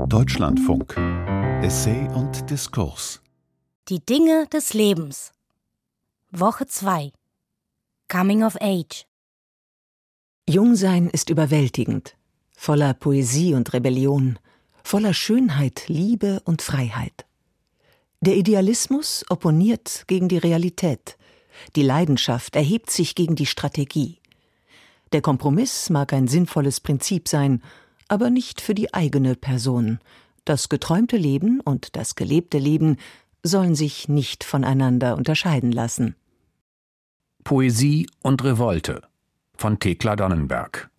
Deutschlandfunk. Essay und Diskurs. Die Dinge des Lebens. Woche 2. Coming of Age. Jungsein ist überwältigend, voller Poesie und Rebellion, voller Schönheit, Liebe und Freiheit. Der Idealismus opponiert gegen die Realität, die Leidenschaft erhebt sich gegen die Strategie. Der Kompromiss mag ein sinnvolles Prinzip sein, aber nicht für die eigene Person. Das geträumte Leben und das gelebte Leben sollen sich nicht voneinander unterscheiden lassen. Poesie und Revolte von Thekla Donnenberg.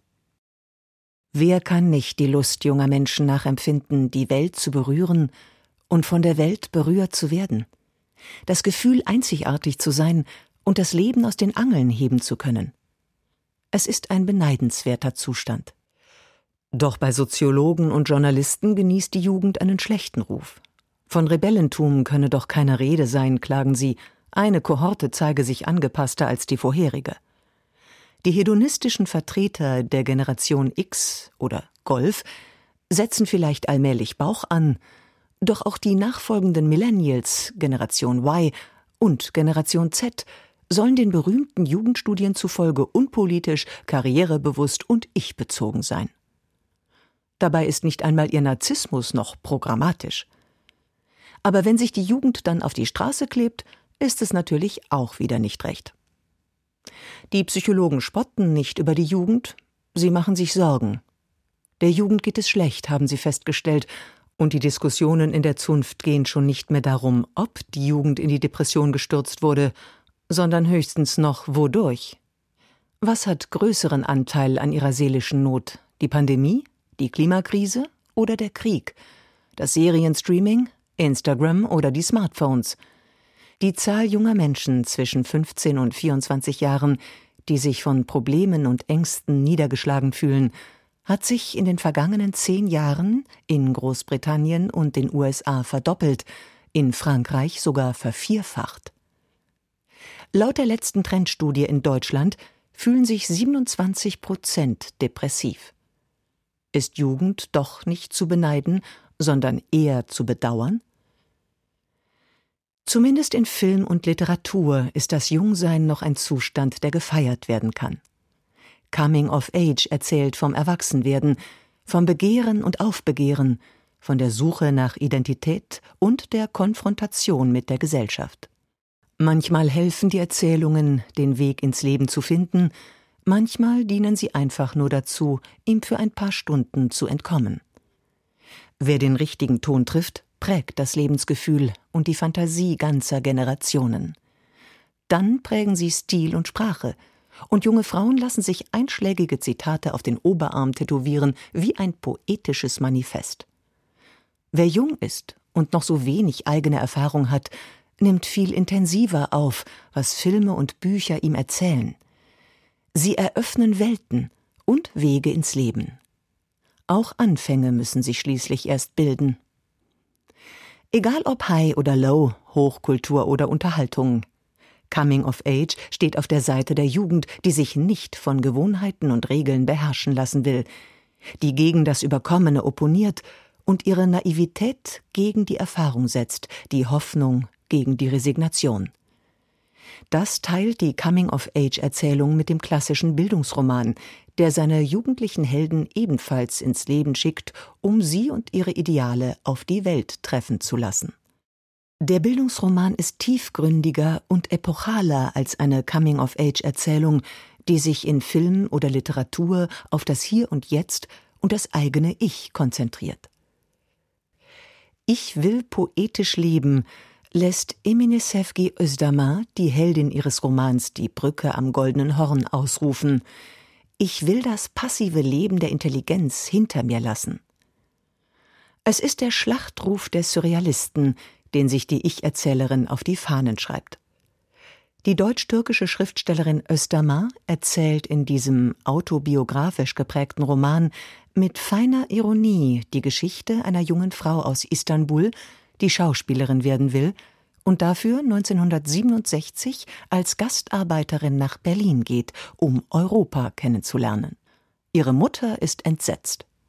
Wer kann nicht die Lust junger Menschen nachempfinden, die Welt zu berühren und von der Welt berührt zu werden? Das Gefühl, einzigartig zu sein und das Leben aus den Angeln heben zu können. Es ist ein beneidenswerter Zustand. Doch bei Soziologen und Journalisten genießt die Jugend einen schlechten Ruf. Von Rebellentum könne doch keine Rede sein, klagen sie. Eine Kohorte zeige sich angepasster als die vorherige. Die hedonistischen Vertreter der Generation X oder Golf setzen vielleicht allmählich Bauch an, doch auch die nachfolgenden Millennials, Generation Y und Generation Z sollen den berühmten Jugendstudien zufolge unpolitisch, karrierebewusst und ich-bezogen sein. Dabei ist nicht einmal ihr Narzissmus noch programmatisch. Aber wenn sich die Jugend dann auf die Straße klebt, ist es natürlich auch wieder nicht recht. Die Psychologen spotten nicht über die Jugend, sie machen sich Sorgen. Der Jugend geht es schlecht, haben sie festgestellt, und die Diskussionen in der Zunft gehen schon nicht mehr darum, ob die Jugend in die Depression gestürzt wurde, sondern höchstens noch wodurch. Was hat größeren Anteil an ihrer seelischen Not? Die Pandemie? Die Klimakrise oder der Krieg, das Serienstreaming, Instagram oder die Smartphones. Die Zahl junger Menschen zwischen 15 und 24 Jahren, die sich von Problemen und Ängsten niedergeschlagen fühlen, hat sich in den vergangenen 10 Jahren in Großbritannien und den USA verdoppelt, in Frankreich sogar vervierfacht. Laut der letzten Trendstudie in Deutschland fühlen sich 27% depressiv. Ist Jugend doch nicht zu beneiden, sondern eher zu bedauern? Zumindest in Film und Literatur ist das Jungsein noch ein Zustand, der gefeiert werden kann. Coming of Age erzählt vom Erwachsenwerden, vom Begehren und Aufbegehren, von der Suche nach Identität und der Konfrontation mit der Gesellschaft. Manchmal helfen die Erzählungen, den Weg ins Leben zu finden, manchmal dienen sie einfach nur dazu, ihm für ein paar Stunden zu entkommen. Wer den richtigen Ton trifft, prägt das Lebensgefühl und die Fantasie ganzer Generationen. Dann prägen sie Stil und Sprache, und junge Frauen lassen sich einschlägige Zitate auf den Oberarm tätowieren wie ein poetisches Manifest. Wer jung ist und noch so wenig eigene Erfahrung hat, nimmt viel intensiver auf, was Filme und Bücher ihm erzählen. Sie eröffnen Welten und Wege ins Leben. Auch Anfänge müssen sich schließlich erst bilden. Egal ob High oder Low, Hochkultur oder Unterhaltung. Coming of Age steht auf der Seite der Jugend, die sich nicht von Gewohnheiten und Regeln beherrschen lassen will, die gegen das Überkommene opponiert und ihre Naivität gegen die Erfahrung setzt, die Hoffnung gegen die Resignation. Das teilt die Coming-of-Age-Erzählung mit dem klassischen Bildungsroman, der seine jugendlichen Helden ebenfalls ins Leben schickt, um sie und ihre Ideale auf die Welt treffen zu lassen. Der Bildungsroman ist tiefgründiger und epochaler als eine Coming-of-Age-Erzählung, die sich in Film oder Literatur auf das Hier und Jetzt und das eigene Ich konzentriert. Ich will poetisch leben lässt Emine Sevgi Özdamar, die Heldin ihres Romans Die Brücke am Goldenen Horn, ausrufen: Ich will das passive Leben der Intelligenz hinter mir lassen. Es ist der Schlachtruf der Surrealisten, den sich die Ich-Erzählerin auf die Fahnen schreibt. Die deutsch-türkische Schriftstellerin Özdamar erzählt in diesem autobiografisch geprägten Roman mit feiner Ironie die Geschichte einer jungen Frau aus Istanbul, die Schauspielerin werden will und dafür 1967 als Gastarbeiterin nach Berlin geht, um Europa kennenzulernen. Ihre Mutter ist entsetzt.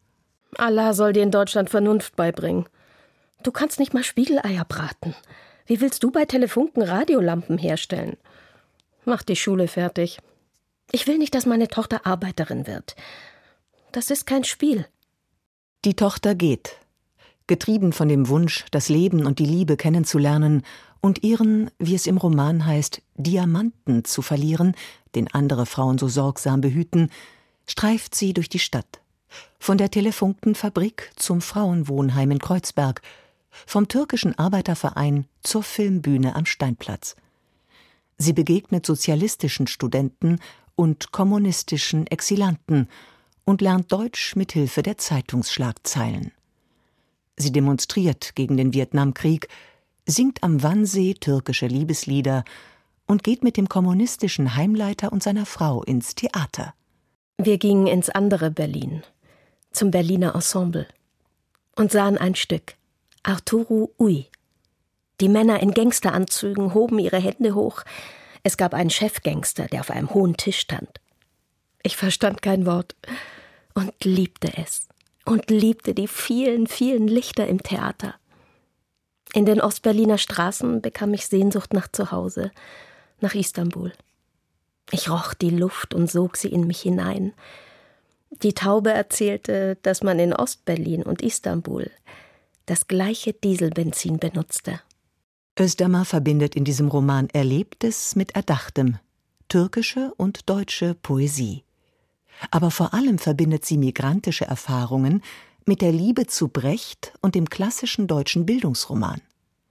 Allah soll dir in Deutschland Vernunft beibringen. Du kannst nicht mal Spiegeleier braten. Wie willst du bei Telefunken Radiolampen herstellen? Mach die Schule fertig. Ich will nicht, dass meine Tochter Arbeiterin wird. Das ist kein Spiel. Die Tochter geht, getrieben von dem Wunsch, das Leben und die Liebe kennenzulernen und ihren, wie es im Roman heißt, Diamanten zu verlieren, den andere Frauen so sorgsam behüten, streift sie durch die Stadt. Von der Telefunkenfabrik zum Frauenwohnheim in Kreuzberg, vom türkischen Arbeiterverein zur Filmbühne am Steinplatz. Sie begegnet sozialistischen Studenten und kommunistischen Exilanten und lernt Deutsch mit Hilfe der Zeitungsschlagzeilen. Sie demonstriert gegen den Vietnamkrieg, singt am Wannsee türkische Liebeslieder und geht mit dem kommunistischen Heimleiter und seiner Frau ins Theater. Wir gingen ins andere Berlin, zum Berliner Ensemble, und sahen ein Stück, Arturo Ui. Die Männer in Gangsteranzügen hoben ihre Hände hoch. Es gab einen Chefgangster, der auf einem hohen Tisch stand. Ich verstand kein Wort und liebte es und liebte die vielen, vielen Lichter im Theater. In den Ostberliner Straßen bekam ich Sehnsucht nach Zuhause, nach Istanbul. Ich roch die Luft und sog sie in mich hinein. Die Taube erzählte, dass man in Ostberlin und Istanbul das gleiche Dieselbenzin benutzte. Özdemir verbindet in diesem Roman Erlebtes mit Erdachtem, türkische und deutsche Poesie. Aber vor allem verbindet sie migrantische Erfahrungen mit der Liebe zu Brecht und dem klassischen deutschen Bildungsroman.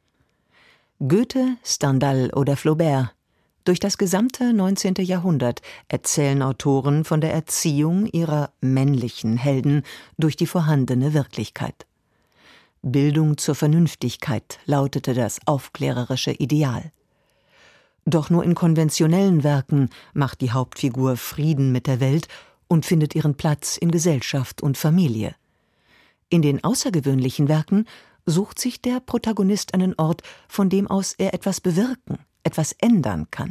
Goethe, Stendhal oder Flaubert, durch das gesamte 19. Jahrhundert erzählen Autoren von der Erziehung ihrer männlichen Helden durch die vorhandene Wirklichkeit. Bildung zur Vernünftigkeit lautete das aufklärerische Ideal. Doch nur in konventionellen Werken macht die Hauptfigur Frieden mit der Welt und findet ihren Platz in Gesellschaft und Familie. In den außergewöhnlichen Werken sucht sich der Protagonist einen Ort, von dem aus er etwas bewirken, etwas ändern kann.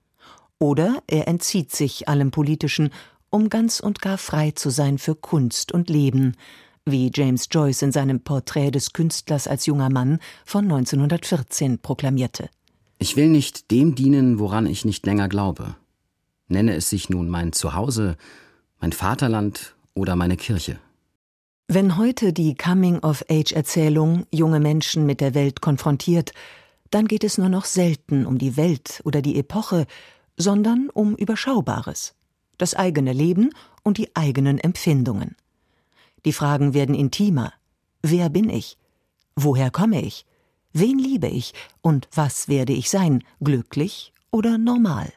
Oder er entzieht sich allem Politischen, um ganz und gar frei zu sein für Kunst und Leben, wie James Joyce in seinem Porträt des Künstlers als junger Mann von 1914 proklamierte. Ich will nicht dem dienen, woran ich nicht länger glaube. Nenne es sich nun mein Zuhause, mein Vaterland oder meine Kirche. Wenn heute die Coming-of-Age-Erzählung junge Menschen mit der Welt konfrontiert, dann geht es nur noch selten um die Welt oder die Epoche, sondern um Überschaubares, das eigene Leben und die eigenen Empfindungen. Die Fragen werden intimer. Wer bin ich? Woher komme ich? Wen liebe ich? Und was werde ich sein? Glücklich oder normal?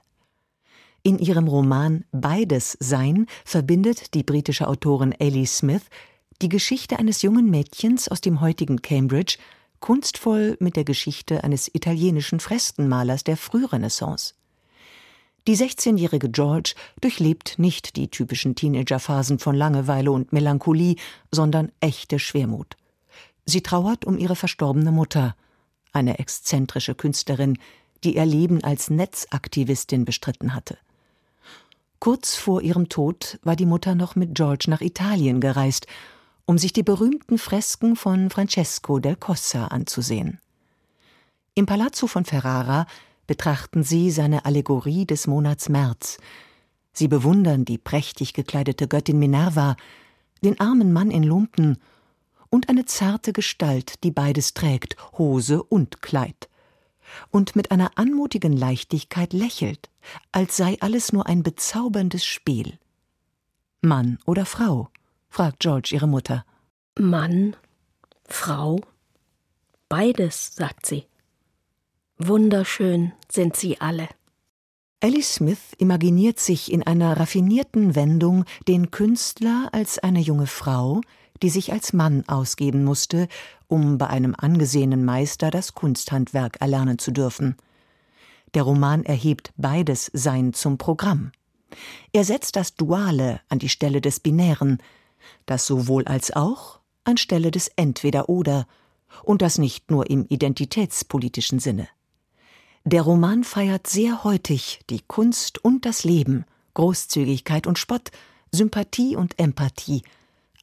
In ihrem Roman Beides Sein verbindet die britische Autorin Ellie Smith die Geschichte eines jungen Mädchens aus dem heutigen Cambridge kunstvoll mit der Geschichte eines italienischen Freskenmalers der Frührenaissance. Die 16-jährige George durchlebt nicht die typischen Teenagerphasen von Langeweile und Melancholie, sondern echte Schwermut. Sie trauert um ihre verstorbene Mutter, eine exzentrische Künstlerin, die ihr Leben als Netzaktivistin bestritten hatte. Kurz vor ihrem Tod war die Mutter noch mit George nach Italien gereist, um sich die berühmten Fresken von Francesco del Cossa anzusehen. Im Palazzo von Ferrara betrachten sie seine Allegorie des Monats März. Sie bewundern die prächtig gekleidete Göttin Minerva, den armen Mann in Lumpen und eine zarte Gestalt, die beides trägt, Hose und Kleid, und mit einer anmutigen Leichtigkeit lächelt, als sei alles nur ein bezauberndes Spiel. Mann oder Frau? Fragt George ihre Mutter. Mann, Frau, beides, sagt sie. Wunderschön sind sie alle. Ellie Smith imaginiert sich in einer raffinierten Wendung den Künstler als eine junge Frau, die sich als Mann ausgeben musste, um bei einem angesehenen Meister das Kunsthandwerk erlernen zu dürfen. Der Roman erhebt beides Sein zum Programm. Er setzt das Duale an die Stelle des Binären, das Sowohl als auch anstelle des Entweder-Oder, und das nicht nur im identitätspolitischen Sinne. Der Roman feiert sehr heutig die Kunst und das Leben, Großzügigkeit und Spott, Sympathie und Empathie,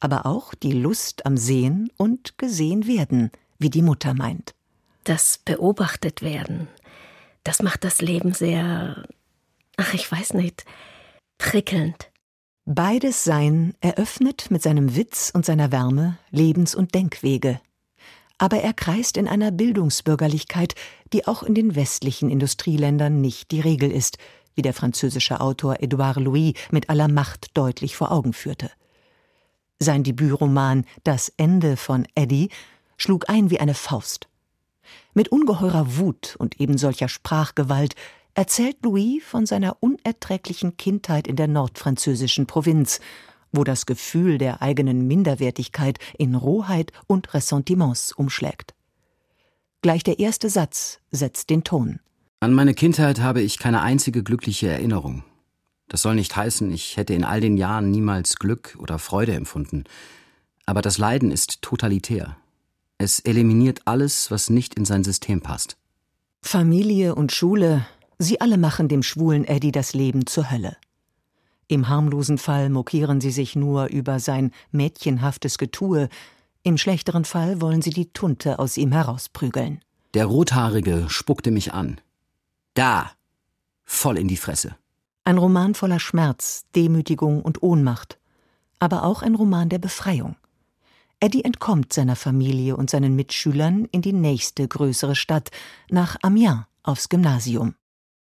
aber auch die Lust am Sehen und gesehen werden, wie die Mutter meint. Das beobachtet werden, das macht das Leben sehr, ich weiß nicht, prickelnd. Beides Sein eröffnet mit seinem Witz und seiner Wärme Lebens- und Denkwege. Aber er kreist in einer Bildungsbürgerlichkeit, die auch in den westlichen Industrieländern nicht die Regel ist, wie der französische Autor Édouard Louis mit aller Macht deutlich vor Augen führte. Sein Debütroman »Das Ende von Eddie« schlug ein wie eine Faust. Mit ungeheurer Wut und ebensolcher Sprachgewalt erzählt Louis von seiner unerträglichen Kindheit in der nordfranzösischen Provinz, wo das Gefühl der eigenen Minderwertigkeit in Rohheit und Ressentiments umschlägt. Gleich der erste Satz setzt den Ton. An meine Kindheit habe ich keine einzige glückliche Erinnerung. Das soll nicht heißen, ich hätte in all den Jahren niemals Glück oder Freude empfunden. Aber das Leiden ist totalitär. Es eliminiert alles, was nicht in sein System passt. Familie und Schule, sie alle machen dem schwulen Eddie das Leben zur Hölle. Im harmlosen Fall mokieren sie sich nur über sein mädchenhaftes Getue, im schlechteren Fall wollen sie die Tunte aus ihm herausprügeln. Der Rothaarige spuckte mich an. Da! Voll in die Fresse. Ein Roman voller Schmerz, Demütigung und Ohnmacht, aber auch ein Roman der Befreiung. Eddie entkommt seiner Familie und seinen Mitschülern in die nächste größere Stadt, nach Amiens, aufs Gymnasium.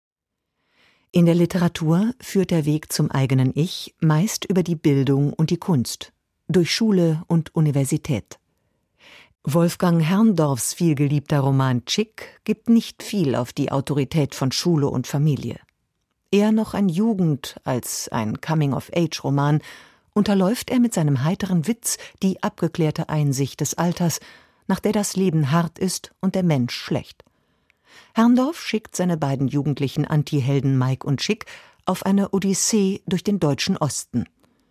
In der Literatur führt der Weg zum eigenen Ich meist über die Bildung und die Kunst, durch Schule und Universität. Wolfgang Herrndorffs vielgeliebter Roman Chick gibt nicht viel auf die Autorität von Schule und Familie. Eher noch ein Jugend- als ein Coming-of-Age-Roman unterläuft er mit seinem heiteren Witz die abgeklärte Einsicht des Alters, nach der das Leben hart ist und der Mensch schlecht. Herrndorff schickt seine beiden jugendlichen Antihelden Mike und Chick auf eine Odyssee durch den deutschen Osten.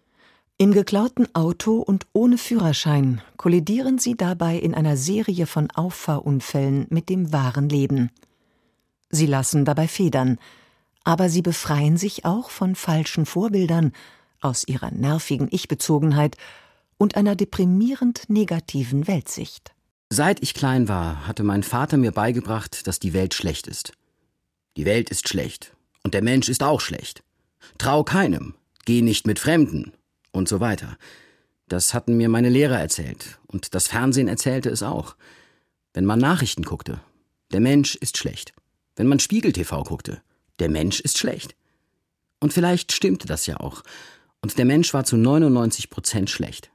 Im geklauten Auto und ohne Führerschein kollidieren sie dabei in einer Serie von Auffahrunfällen mit dem wahren Leben. Sie lassen dabei Federn, aber sie befreien sich auch von falschen Vorbildern, aus ihrer nervigen Ich-Bezogenheit und einer deprimierend negativen Weltsicht. Seit ich klein war, hatte mein Vater mir beigebracht, dass die Welt schlecht ist. Die Welt ist schlecht und der Mensch ist auch schlecht. Trau keinem, geh nicht mit Fremden und so weiter. Das hatten mir meine Lehrer erzählt und das Fernsehen erzählte es auch. Wenn man Nachrichten guckte, der Mensch ist schlecht. Wenn man Spiegel TV guckte, der Mensch ist schlecht. Und vielleicht stimmte das ja auch. Und der Mensch war zu 99% schlecht.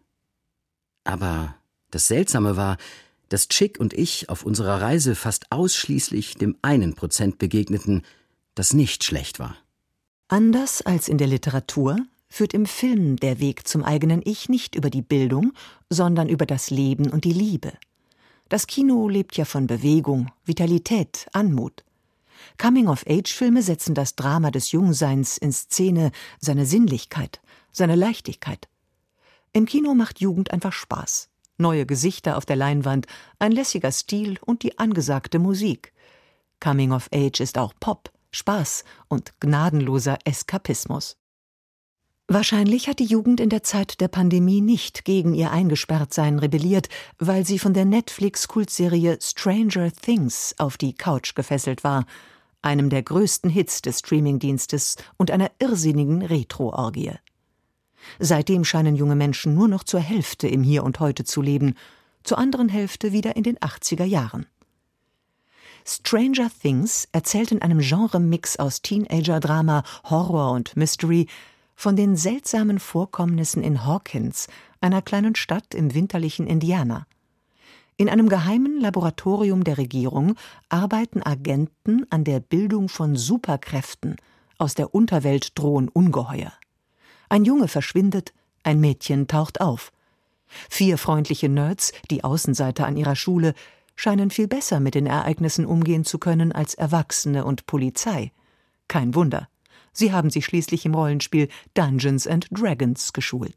Aber das Seltsame war, dass Chick und ich auf unserer Reise fast ausschließlich dem 1% begegneten, das nicht schlecht war. Anders als in der Literatur führt im Film der Weg zum eigenen Ich nicht über die Bildung, sondern über das Leben und die Liebe. Das Kino lebt ja von Bewegung, Vitalität, Anmut. Coming-of-Age-Filme setzen das Drama des Jungseins in Szene, seine Sinnlichkeit, seine Leichtigkeit. Im Kino macht Jugend einfach Spaß. Neue Gesichter auf der Leinwand, ein lässiger Stil und die angesagte Musik. Coming-of-Age ist auch Pop, Spaß und gnadenloser Eskapismus. Wahrscheinlich hat die Jugend in der Zeit der Pandemie nicht gegen ihr Eingesperrtsein rebelliert, weil sie von der Netflix-Kultserie Stranger Things auf die Couch gefesselt war, einem der größten Hits des Streamingdienstes und einer irrsinnigen Retro-Orgie. Seitdem scheinen junge Menschen nur noch zur Hälfte im Hier und Heute zu leben, zur anderen Hälfte wieder in den 80er Jahren. Stranger Things erzählt in einem Genre-Mix aus Teenager-Drama, Horror und Mystery von den seltsamen Vorkommnissen in Hawkins, einer kleinen Stadt im winterlichen Indiana. In einem geheimen Laboratorium der Regierung arbeiten Agenten an der Bildung von Superkräften. Aus der Unterwelt drohen Ungeheuer. Ein Junge verschwindet, ein Mädchen taucht auf. 4 freundliche Nerds, die Außenseiter an ihrer Schule, scheinen viel besser mit den Ereignissen umgehen zu können als Erwachsene und Polizei. Kein Wunder. Sie haben sich schließlich im Rollenspiel Dungeons & Dragons geschult.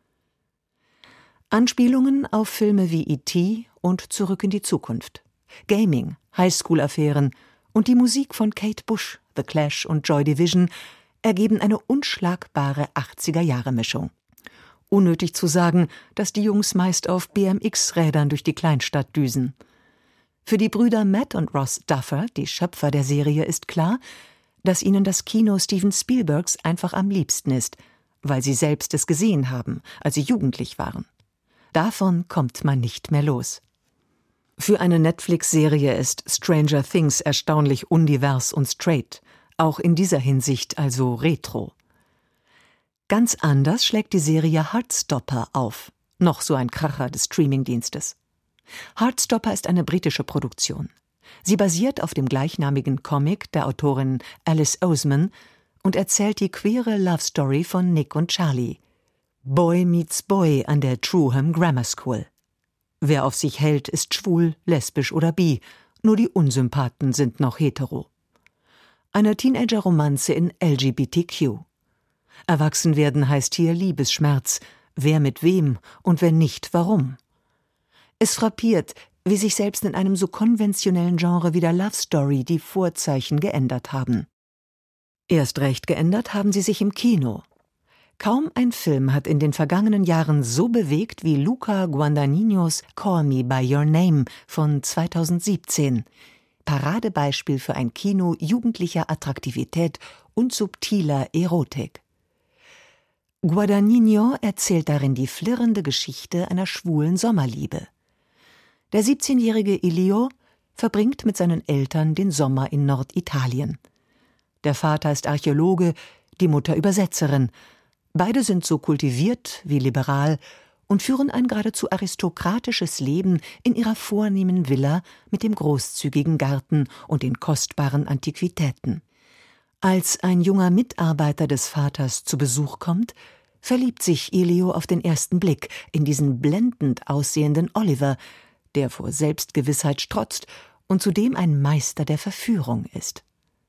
Anspielungen auf Filme wie E.T. und Zurück in die Zukunft, Gaming, Highschool-Affären und die Musik von Kate Bush, The Clash und Joy Division ergeben eine unschlagbare 80er-Jahre-Mischung. Unnötig zu sagen, dass die Jungs meist auf BMX-Rädern durch die Kleinstadt düsen. Für die Brüder Matt und Ross Duffer, die Schöpfer der Serie, ist klar, dass ihnen das Kino Steven Spielbergs einfach am liebsten ist, weil sie selbst es gesehen haben, als sie jugendlich waren. Davon kommt man nicht mehr los. Für eine Netflix-Serie ist Stranger Things erstaunlich undivers und straight, auch in dieser Hinsicht also retro. Ganz anders schlägt die Serie Heartstopper auf, noch so ein Kracher des Streamingdienstes. Heartstopper ist eine britische Produktion. Sie basiert auf dem gleichnamigen Comic der Autorin Alice Oseman und erzählt die queere Love-Story von Nick und Charlie. Boy meets Boy an der Trueham Grammar School. Wer auf sich hält, ist schwul, lesbisch oder bi, nur die Unsympathen sind noch hetero. Eine Teenager-Romanze in LGBTQ. Erwachsenwerden heißt hier Liebesschmerz, wer mit wem und wenn nicht, warum. Es frappiert, wie sich selbst in einem so konventionellen Genre wie der Love Story die Vorzeichen geändert haben. Erst recht geändert haben sie sich im Kino. Kaum ein Film hat in den vergangenen Jahren so bewegt wie Luca Guadagninos Call Me by Your Name von 2017. Paradebeispiel für ein Kino jugendlicher Attraktivität und subtiler Erotik. Guadagnino erzählt darin die flirrende Geschichte einer schwulen Sommerliebe. Der 17-jährige Elio verbringt mit seinen Eltern den Sommer in Norditalien. Der Vater ist Archäologe, die Mutter Übersetzerin. Beide sind so kultiviert wie liberal und führen ein geradezu aristokratisches Leben in ihrer vornehmen Villa mit dem großzügigen Garten und den kostbaren Antiquitäten. Als ein junger Mitarbeiter des Vaters zu Besuch kommt, verliebt sich Elio auf den ersten Blick in diesen blendend aussehenden Oliver, der vor Selbstgewissheit strotzt und zudem ein Meister der Verführung ist.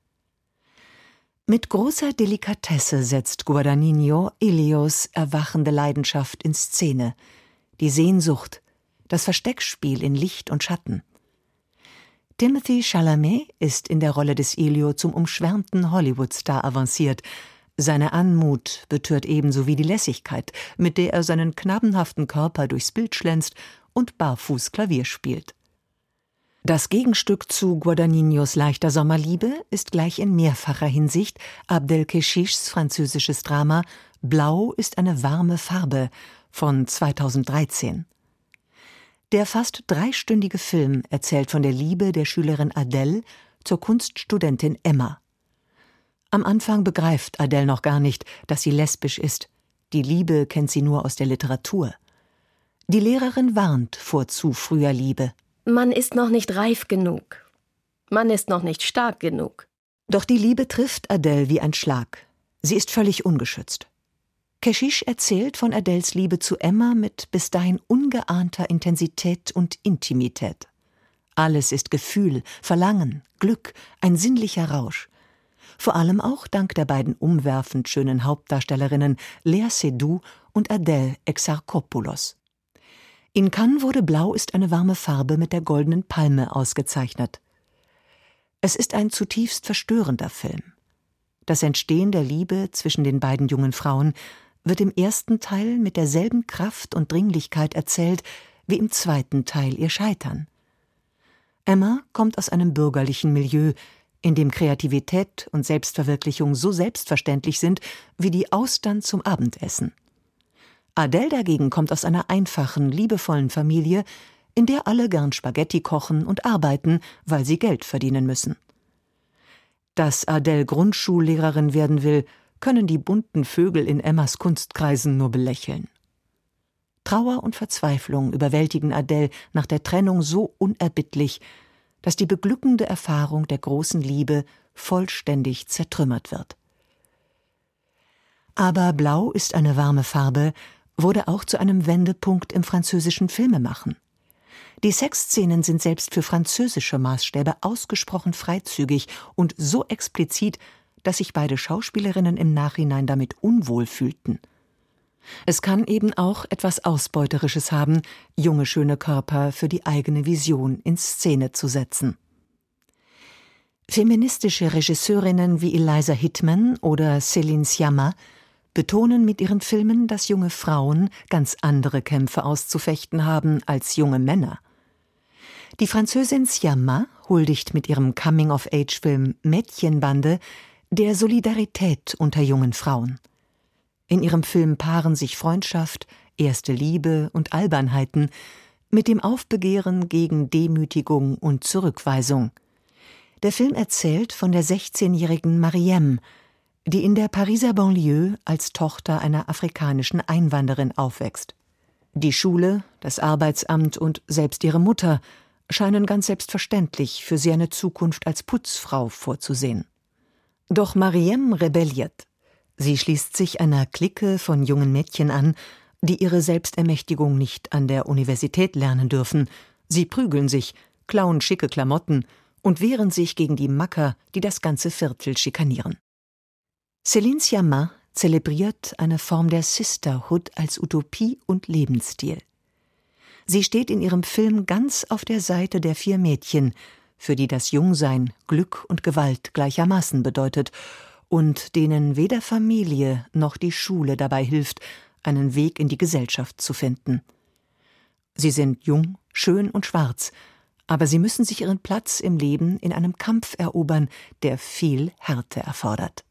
Mit großer Delikatesse setzt Guadagnino Elios erwachende Leidenschaft in Szene, die Sehnsucht, das Versteckspiel in Licht und Schatten. Timothée Chalamet ist in der Rolle des Elio zum umschwärmten Hollywood-Star avanciert. Seine Anmut betört ebenso wie die Lässigkeit, mit der er seinen knabenhaften Körper durchs Bild schlänzt und barfuß Klavier spielt. Das Gegenstück zu Guadagninos leichter Sommerliebe ist gleich in mehrfacher Hinsicht Abdelkeshischs französisches Drama »Blau ist eine warme Farbe« von 2013. Der fast dreistündige Film erzählt von der Liebe der Schülerin Adele zur Kunststudentin Emma. Am Anfang begreift Adele noch gar nicht, dass sie lesbisch ist. Die Liebe kennt sie nur aus der Literatur. Die Lehrerin warnt vor zu früher Liebe. Man ist noch nicht reif genug. Man ist noch nicht stark genug. Doch die Liebe trifft Adele wie ein Schlag. Sie ist völlig ungeschützt. Keshish erzählt von Adeles Liebe zu Emma mit bis dahin ungeahnter Intensität und Intimität. Alles ist Gefühl, Verlangen, Glück, ein sinnlicher Rausch. Vor allem auch dank der beiden umwerfend schönen Hauptdarstellerinnen Lea Seydoux und Adele Exarchopoulos. In Cannes wurde Blau ist eine warme Farbe mit der Goldenen Palme ausgezeichnet. Es ist ein zutiefst verstörender Film. Das Entstehen der Liebe zwischen den beiden jungen Frauen wird im ersten Teil mit derselben Kraft und Dringlichkeit erzählt wie im zweiten Teil ihr Scheitern. Emma kommt aus einem bürgerlichen Milieu, in dem Kreativität und Selbstverwirklichung so selbstverständlich sind wie die Austern zum Abendessen. Adele dagegen kommt aus einer einfachen, liebevollen Familie, in der alle gern Spaghetti kochen und arbeiten, weil sie Geld verdienen müssen. Dass Adele Grundschullehrerin werden will, können die bunten Vögel in Emmas Kunstkreisen nur belächeln. Trauer und Verzweiflung überwältigen Adele nach der Trennung so unerbittlich, dass die beglückende Erfahrung der großen Liebe vollständig zertrümmert wird. Aber Blau ist eine warme Farbe wurde auch zu einem Wendepunkt im französischen Filmemachen. Die Sexszenen sind selbst für französische Maßstäbe ausgesprochen freizügig und so explizit, dass sich beide Schauspielerinnen im Nachhinein damit unwohl fühlten. Es kann eben auch etwas Ausbeuterisches haben, junge, schöne Körper für die eigene Vision in Szene zu setzen. Feministische Regisseurinnen wie Eliza Hittman oder Céline Sciamma betonen mit ihren Filmen, dass junge Frauen ganz andere Kämpfe auszufechten haben als junge Männer. Die Französin Sciamma huldigt mit ihrem Coming-of-Age-Film Mädchenbande der Solidarität unter jungen Frauen. In ihrem Film paaren sich Freundschaft, erste Liebe und Albernheiten mit dem Aufbegehren gegen Demütigung und Zurückweisung. Der Film erzählt von der 16-jährigen Mariem, die in der Pariser Banlieue als Tochter einer afrikanischen Einwanderin aufwächst. Die Schule, das Arbeitsamt und selbst ihre Mutter scheinen ganz selbstverständlich für sie eine Zukunft als Putzfrau vorzusehen. Doch Mariem rebelliert. Sie schließt sich einer Clique von jungen Mädchen an, die ihre Selbstermächtigung nicht an der Universität lernen dürfen. Sie prügeln sich, klauen schicke Klamotten und wehren sich gegen die Macker, die das ganze Viertel schikanieren. Céline Sciamma zelebriert eine Form der Sisterhood als Utopie und Lebensstil. Sie steht in ihrem Film ganz auf der Seite der 4 Mädchen, für die das Jungsein Glück und Gewalt gleichermaßen bedeutet und denen weder Familie noch die Schule dabei hilft, einen Weg in die Gesellschaft zu finden. Sie sind jung, schön und schwarz, aber sie müssen sich ihren Platz im Leben in einem Kampf erobern, der viel Härte erfordert.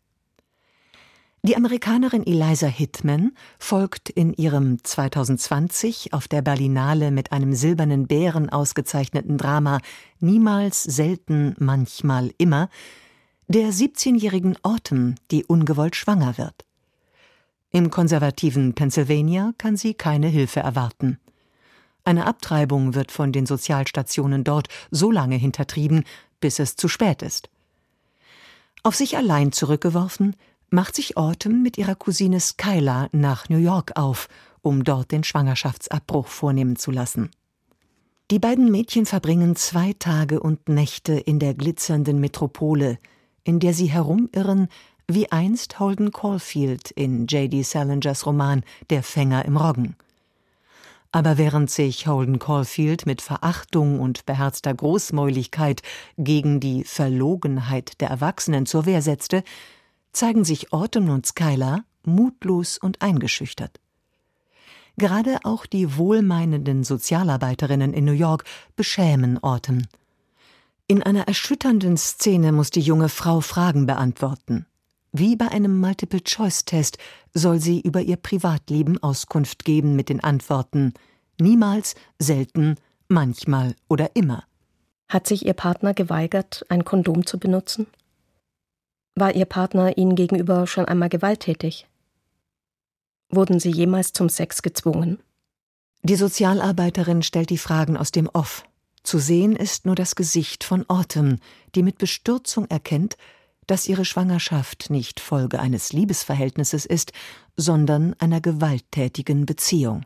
Die Amerikanerin Eliza Hittman folgt in ihrem 2020 auf der Berlinale mit einem silbernen Bären ausgezeichneten Drama Niemals, selten, manchmal, immer der 17-jährigen Autumn, die ungewollt schwanger wird. Im konservativen Pennsylvania kann sie keine Hilfe erwarten. Eine Abtreibung wird von den Sozialstationen dort so lange hintertrieben, bis es zu spät ist. Auf sich allein zurückgeworfen, macht sich Autumn mit ihrer Cousine Skylar nach New York auf, um dort den Schwangerschaftsabbruch vornehmen zu lassen. Die beiden Mädchen verbringen 2 Tage und Nächte in der glitzernden Metropole, in der sie herumirren, wie einst Holden Caulfield in J.D. Salingers Roman »Der Fänger im Roggen«. Aber während sich Holden Caulfield mit Verachtung und beherzter Großmäuligkeit gegen die Verlogenheit der Erwachsenen zur Wehr setzte, zeigen sich Autumn und Skylar mutlos und eingeschüchtert. Gerade auch die wohlmeinenden Sozialarbeiterinnen in New York beschämen Autumn. In einer erschütternden Szene muss die junge Frau Fragen beantworten. Wie bei einem Multiple-Choice-Test soll sie über ihr Privatleben Auskunft geben mit den Antworten niemals, selten, manchmal oder immer. Hat sich Ihr Partner geweigert, ein Kondom zu benutzen? War Ihr Partner Ihnen gegenüber schon einmal gewalttätig? Wurden Sie jemals zum Sex gezwungen? Die Sozialarbeiterin stellt die Fragen aus dem Off. Zu sehen ist nur das Gesicht von Autumn, die mit Bestürzung erkennt, dass ihre Schwangerschaft nicht Folge eines Liebesverhältnisses ist, sondern einer gewalttätigen Beziehung.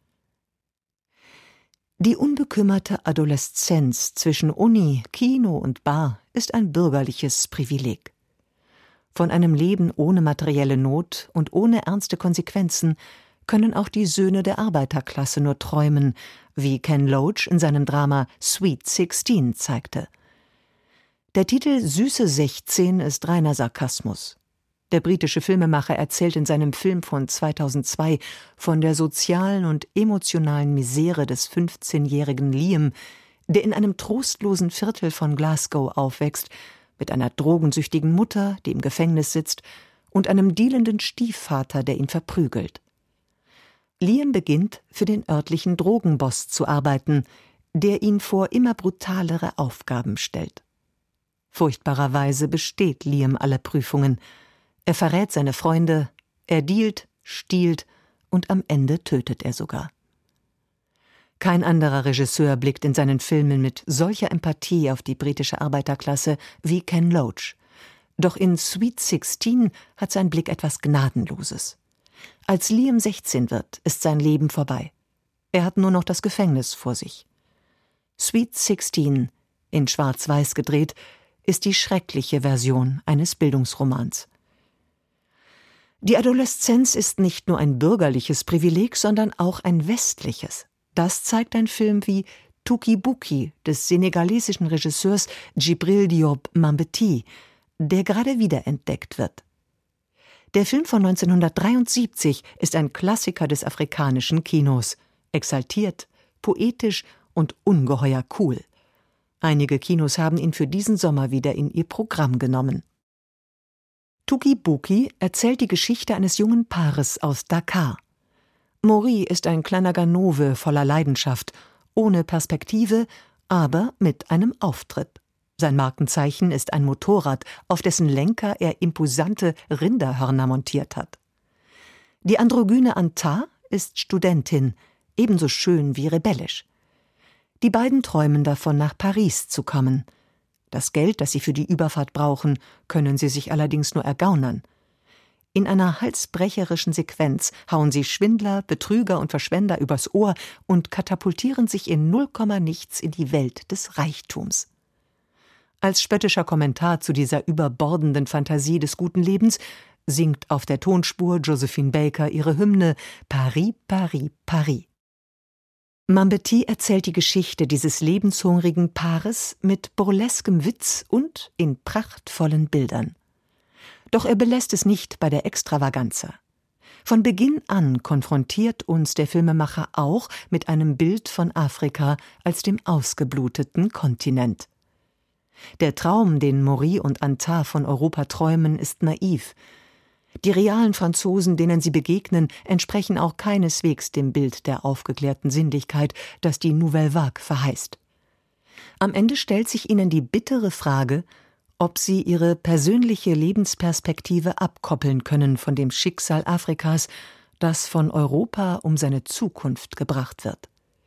Die unbekümmerte Adoleszenz zwischen Uni, Kino und Bar ist ein bürgerliches Privileg. Von einem Leben ohne materielle Not und ohne ernste Konsequenzen können auch die Söhne der Arbeiterklasse nur träumen, wie Ken Loach in seinem Drama Sweet 16 zeigte. Der Titel »Süße 16« ist reiner Sarkasmus. Der britische Filmemacher erzählt in seinem Film von 2002 von der sozialen und emotionalen Misere des 15-jährigen Liam, der in einem trostlosen Viertel von Glasgow aufwächst, mit einer drogensüchtigen Mutter, die im Gefängnis sitzt, und einem dealenden Stiefvater, der ihn verprügelt. Liam beginnt, für den örtlichen Drogenboss zu arbeiten, der ihn vor immer brutalere Aufgaben stellt. Furchtbarerweise besteht Liam alle Prüfungen. Er verrät seine Freunde, er dealt, stiehlt und am Ende tötet er sogar. Kein anderer Regisseur blickt in seinen Filmen mit solcher Empathie auf die britische Arbeiterklasse wie Ken Loach. Doch in Sweet 16 hat sein Blick etwas Gnadenloses. Als Liam 16 wird, ist sein Leben vorbei. Er hat nur noch das Gefängnis vor sich. Sweet 16, in Schwarz-Weiß gedreht, ist die schreckliche Version eines Bildungsromans. Die Adoleszenz ist nicht nur ein bürgerliches Privileg, sondern auch ein westliches. Das zeigt ein Film wie Touki Bouki des senegalesischen Regisseurs Djibril Diop Mambéty, der gerade wiederentdeckt wird. Der Film von 1973 ist ein Klassiker des afrikanischen Kinos. Exaltiert, poetisch und ungeheuer cool. Einige Kinos haben ihn für diesen Sommer wieder in ihr Programm genommen. Tuki Buki erzählt die Geschichte eines jungen Paares aus Dakar. Mori ist ein kleiner Ganove voller Leidenschaft, ohne Perspektive, aber mit einem Auftritt. Sein Markenzeichen ist ein Motorrad, auf dessen Lenker er imposante Rinderhörner montiert hat. Die androgyne Anta ist Studentin, ebenso schön wie rebellisch. Die beiden träumen davon, nach Paris zu kommen. Das Geld, das sie für die Überfahrt brauchen, können sie sich allerdings nur ergaunern. In einer halsbrecherischen Sequenz hauen sie Schwindler, Betrüger und Verschwender übers Ohr und katapultieren sich in 0, nichts in die Welt des Reichtums. Als spöttischer Kommentar zu dieser überbordenden Fantasie des guten Lebens singt auf der Tonspur Josephine Baker ihre Hymne Paris, Paris, Paris. Mambety erzählt die Geschichte dieses lebenshungrigen Paares mit burleskem Witz und in prachtvollen Bildern. Doch er belässt es nicht bei der Extravaganza. Von Beginn an konfrontiert uns der Filmemacher auch mit einem Bild von Afrika als dem ausgebluteten Kontinent. Der Traum, den Mori und Anta von Europa träumen, ist naiv. Die realen Franzosen, denen sie begegnen, entsprechen auch keineswegs dem Bild der aufgeklärten Sinnlichkeit, das die Nouvelle Vague verheißt. Am Ende stellt sich ihnen die bittere Frage, ob sie ihre persönliche Lebensperspektive abkoppeln können von dem Schicksal Afrikas, das von Europa um seine Zukunft gebracht wird.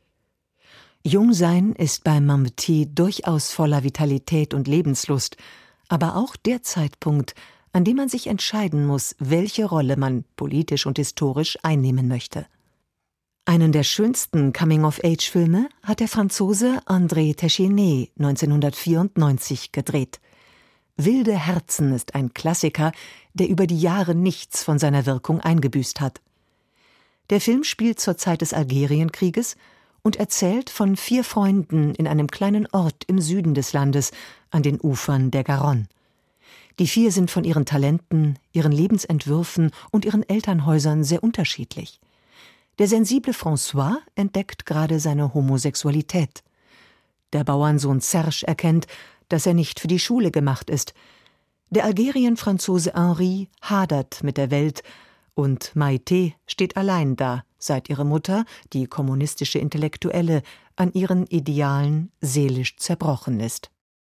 Jungsein ist bei Mambety durchaus voller Vitalität und Lebenslust, aber auch der Zeitpunkt, an dem man sich entscheiden muss, welche Rolle man politisch und historisch einnehmen möchte. Einen der schönsten Coming-of-Age-Filme hat der Franzose André Téchiné 1994 gedreht. Wilde Herzen ist ein Klassiker, der über die Jahre nichts von seiner Wirkung eingebüßt hat. Der Film spielt zur Zeit des Algerienkrieges und erzählt von 4 Freunden in einem kleinen Ort im Süden des Landes, an den Ufern der Garonne. Die 4 sind von ihren Talenten, ihren Lebensentwürfen und ihren Elternhäusern sehr unterschiedlich. Der sensible François entdeckt gerade seine Homosexualität. Der Bauernsohn Serge erkennt, dass er nicht für die Schule gemacht ist. Der Algerien-Franzose Henri hadert mit der Welt und Maïté steht allein da, seit ihre Mutter, die kommunistische Intellektuelle, an ihren Idealen seelisch zerbrochen ist.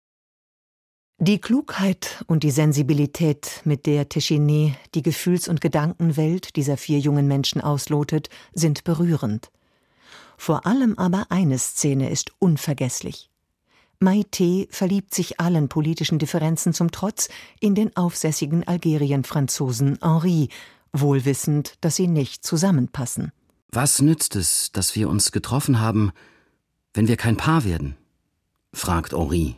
Die Klugheit und die Sensibilität, mit der Téchiné die Gefühls- und Gedankenwelt dieser 4 jungen Menschen auslotet, sind berührend. Vor allem aber eine Szene ist unvergesslich. Maïté verliebt sich allen politischen Differenzen zum Trotz in den aufsässigen Algerien-Franzosen Henri, wohlwissend, dass sie nicht zusammenpassen. Was nützt es, dass wir uns getroffen haben, wenn wir kein Paar werden? Fragt Henri.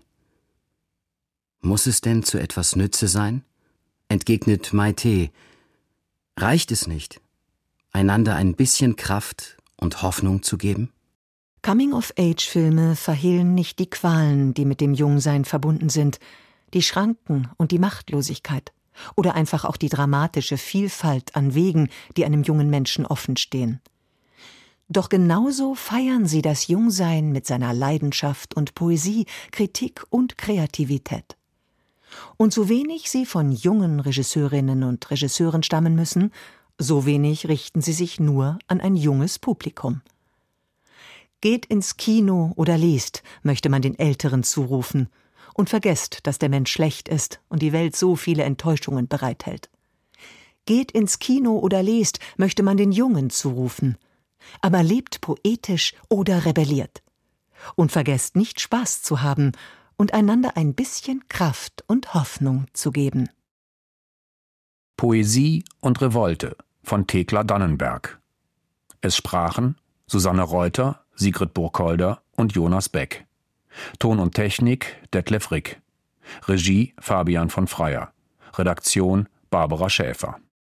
Muss es denn zu etwas Nütze sein? Entgegnet Maïté. Reicht es nicht, einander ein bisschen Kraft und Hoffnung zu geben? Coming-of-Age-Filme verhehlen nicht die Qualen, die mit dem Jungsein verbunden sind, die Schranken und die Machtlosigkeit oder einfach auch die dramatische Vielfalt an Wegen, die einem jungen Menschen offenstehen. Doch genauso feiern sie das Jungsein mit seiner Leidenschaft und Poesie, Kritik und Kreativität. Und so wenig sie von jungen Regisseurinnen und Regisseuren stammen müssen, so wenig richten sie sich nur an ein junges Publikum. Geht ins Kino oder lest, möchte man den Älteren zurufen, und vergesst, dass der Mensch schlecht ist und die Welt so viele Enttäuschungen bereithält. Geht ins Kino oder lest, möchte man den Jungen zurufen, aber lebt poetisch oder rebelliert. Und vergesst nicht, Spaß zu haben und einander ein bisschen Kraft und Hoffnung zu geben. Poesie und Revolte von Thekla Dannenberg. Es sprachen Susanne Reuter, Sigrid Burkholder und Jonas Beck. Ton und Technik Detlef Rick. Regie Fabian von Freyer. Redaktion Barbara Schäfer.